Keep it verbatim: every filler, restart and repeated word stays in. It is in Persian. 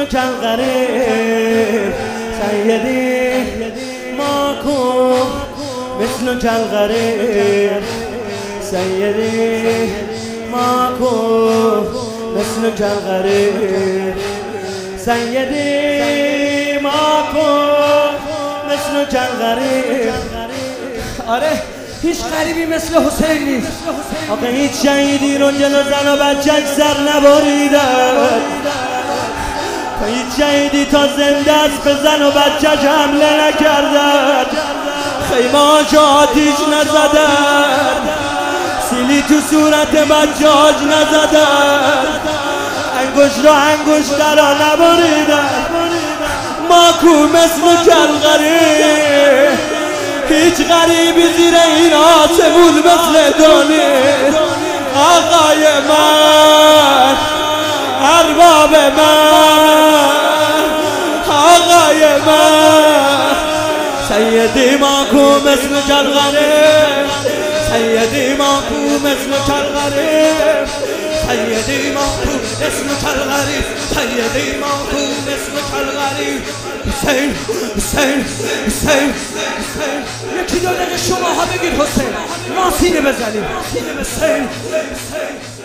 مثلك الغريب سيدي ماكو مثلك الغريب سيدي ماكو مثلك الغريب سيدي ماكو مثلك الغريب. آره هیچ غریبی مثل حسین نیست. آقا هیچ شهیدی رو جلو زن و بچه‌اش سر نبریدن. هیچ شهیدی تا زنده است به زن و بچه‌اش حمله نکردن. خیمه‌هاش آتیش نزدن. سیلی تو صورت بچه‌هاش نزدن. انگشت رو انگشت را نبریدن. ماکو مثل کلغری هیچ غریبی زیر این آسمون مثل دونی. آقای من ارباب من آقای من سیدی ماکو مثل کلغری سیدی ماکو مثل کلغری سیدی ماکو مثل کلغری سیدی ماکو مثل کلغری. حسین حسین حسین حسین یکی دو دقیقه شما ها بگید حسین ما سینه بزنیم. حسین